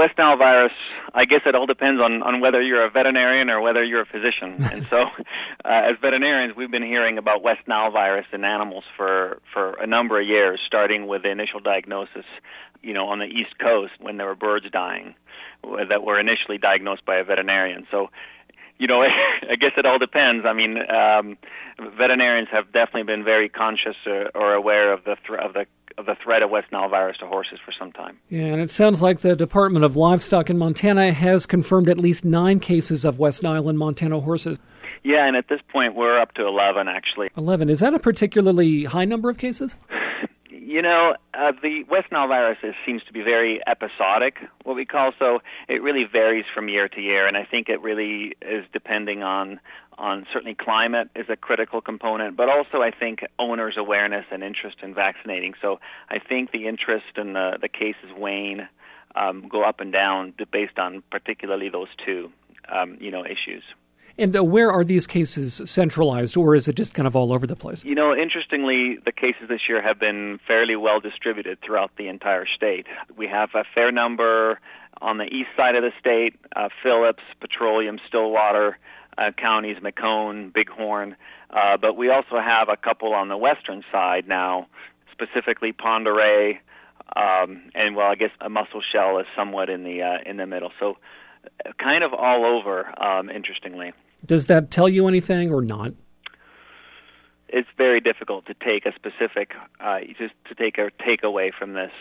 West Nile virus, I guess it all depends on whether you're a veterinarian or whether you're a physician. And so as veterinarians, we've been hearing about West Nile virus in animals for a number of years, starting with the initial diagnosis, on the East Coast when there were birds dying that were initially diagnosed by a veterinarian. So, I guess it all depends. I mean, veterinarians have definitely been very conscious or aware of the threat of West Nile virus to horses for some time. Yeah, and it sounds like the Department of Livestock in Montana has confirmed at least 9 cases of West Nile in Montana horses. Yeah, and at this point we're up to 11, actually. 11. Is that a particularly high number of cases? The West Nile virus seems to be very episodic, what we call, so it really varies from year to year, and I think it really is depending on certainly climate is a critical component, but also I think owners' awareness and interest in vaccinating. So I think the interest in the cases wane, go up and down based on particularly those two, issues. And where are these cases centralized, or is it just kind of all over the place? Interestingly, the cases this year have been fairly well distributed throughout the entire state. We have a fair number on the east side of the state, Phillips, Petroleum, Stillwater counties, Macomb, Bighorn, but we also have a couple on the western side now, specifically Pend Oreille, and I guess a Musselshell is somewhat in the middle. So kind of all over, interestingly. Does that tell you anything or not? It's very difficult to take a specific, just to take a takeaway from this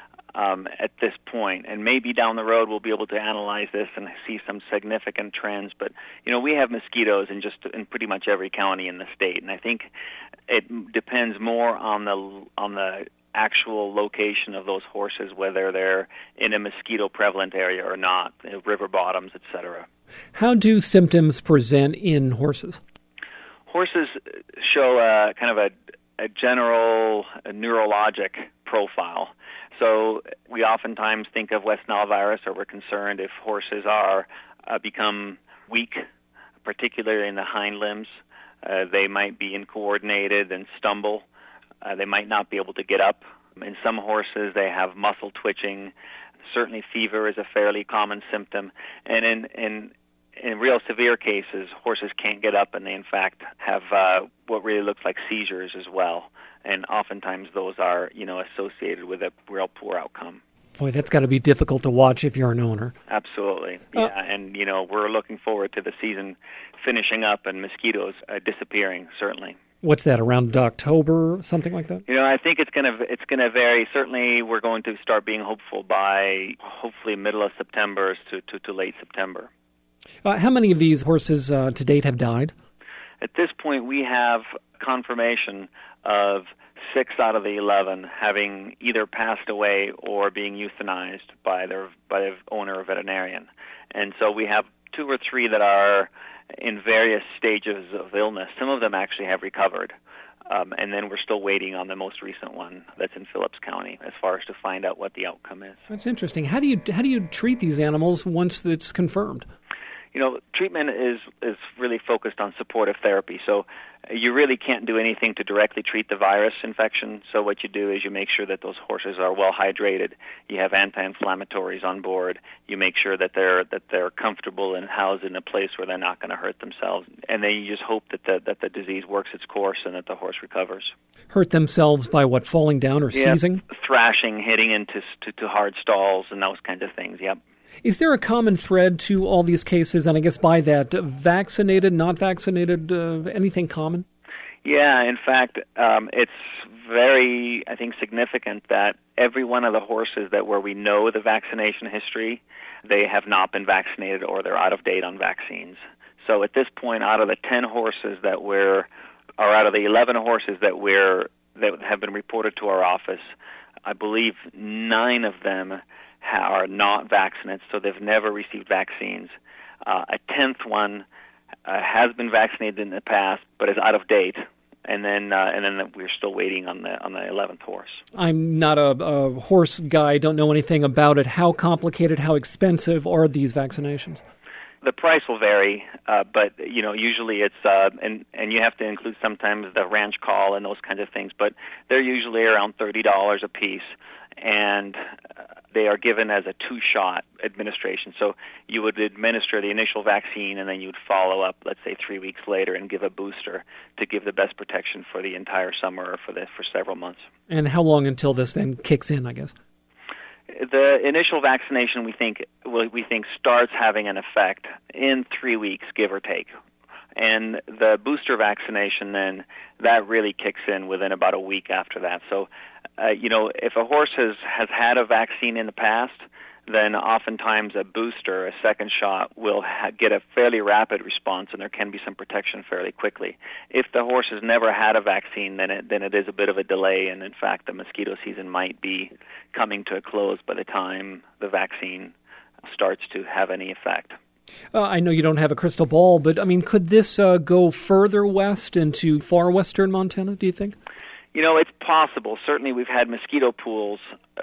at this point. And maybe down the road we'll be able to analyze this and see some significant trends. But, we have mosquitoes in pretty much every county in the state. And I think it depends more on the actual location of those horses, whether they're in a mosquito prevalent area or not, river bottoms, etc. How do symptoms present in horses? Horses show kind of a general neurologic profile. So we oftentimes think of West Nile virus, or we're concerned if horses are become weak, particularly in the hind limbs. They might be incoordinated and stumble. They might not be able to get up. In some horses, they have muscle twitching. Certainly fever is a fairly common symptom. And in real severe cases, horses can't get up, and they, in fact, have what really looks like seizures as well. And oftentimes those are, associated with a real poor outcome. Boy, that's got to be difficult to watch if you're an owner. Absolutely. Yeah, and, we're looking forward to the season finishing up and mosquitoes disappearing, certainly. What's that, around October, something like that? I think it's going to vary. Certainly, we're going to start being hopeful by hopefully middle of September to late September. How many of these horses to date have died? At this point, we have confirmation of 6 out of the 11 having either passed away or being euthanized by the owner or veterinarian, and so we have 2 or 3 that are in various stages of illness. Some of them actually have recovered, and then we're still waiting on the most recent one that's in Phillips County as far as to find out what the outcome is. That's interesting. How do you treat these animals once it's confirmed? Treatment is really focused on supportive therapy. So you really can't do anything to directly treat the virus infection. So what you do is you make sure that those horses are well hydrated. You have anti-inflammatories on board. You make sure that they're comfortable and housed in a place where they're not going to hurt themselves. And then you just hope that the disease works its course and that the horse recovers. Hurt themselves by what, falling down or seizing? Thrashing, hitting into hard stalls and those kinds of things, yep. Is there a common thread to all these cases, and I guess by that, vaccinated, not vaccinated, anything common? Yeah, in fact, it's very, I think, significant that every one of the horses where we know the vaccination history, they have not been vaccinated or they're out of date on vaccines. So at this point, out of the 10 horses out of the 11 horses that have been reported to our office, I believe 9 of them are not vaccinated, so they've never received vaccines. A 10th one has been vaccinated in the past, but is out of date. And then we're still waiting on the 11th horse. I'm not a horse guy. Don't know anything about it. How complicated, how expensive are these vaccinations? The price will vary, but usually it's and you have to include sometimes the ranch call and those kinds of things. But they're usually around $30 a piece. and they are given as a 2-shot administration. So you would administer the initial vaccine, and then you'd follow up, let's say 3 weeks later, and give a booster to give the best protection for the entire summer or for several months. And how long until this then kicks in, I guess? The initial vaccination, we think starts having an effect in 3 weeks, give or take. And the booster vaccination, then, that really kicks in within about a week after that. So, if a horse has had a vaccine in the past, then oftentimes a booster, a second shot, will get a fairly rapid response, and there can be some protection fairly quickly. If the horse has never had a vaccine, then it is a bit of a delay, and in fact, the mosquito season might be coming to a close by the time the vaccine starts to have any effect. I know you don't have a crystal ball, but could this go further west into far western Montana, do you think? It's possible. Certainly we've had mosquito pools,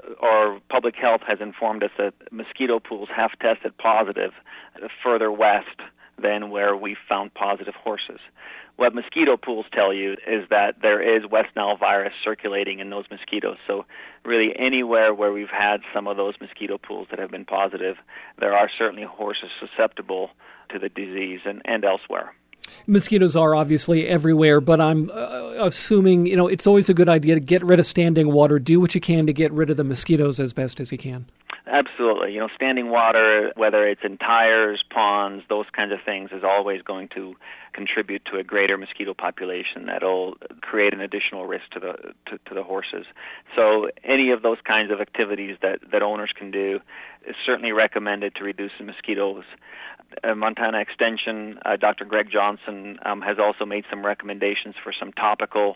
or public health has informed us that mosquito pools have tested positive further west than where we found positive horses. What mosquito pools tell you is that there is West Nile virus circulating in those mosquitoes. So really anywhere where we've had some of those mosquito pools that have been positive, there are certainly horses susceptible to the disease and elsewhere. Mosquitoes are obviously everywhere, but I'm assuming, it's always a good idea to get rid of standing water. Do what you can to get rid of the mosquitoes as best as you can. Absolutely. Standing water, whether it's in tires, ponds, those kinds of things, is always going to contribute to a greater mosquito population that'll create an additional risk to the horses. So any of those kinds of activities that owners can do is certainly recommended to reduce the mosquitoes. Montana Extension, Dr. Greg Johnson has also made some recommendations for some topical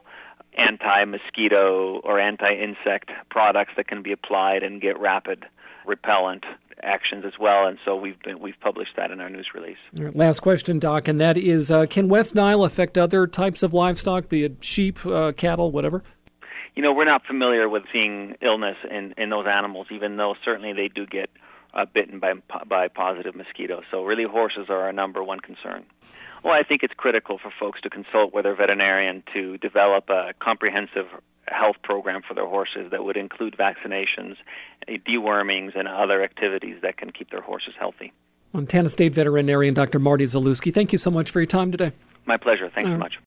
anti-mosquito or anti-insect products that can be applied and get rapid repellent actions as well, and so we've published that in our news release. Last question, Doc, and that is, can West Nile affect other types of livestock, be it sheep, cattle, whatever? We're not familiar with seeing illness in those animals, even though certainly they do get bitten by positive mosquitoes. So really horses are our number one concern. Well, I think it's critical for folks to consult with their veterinarian to develop a comprehensive health program for their horses that would include vaccinations, dewormings, and other activities that can keep their horses healthy. Montana State veterinarian Dr. Marty Zalewski, thank you so much for your time today. My pleasure. Thanks so much.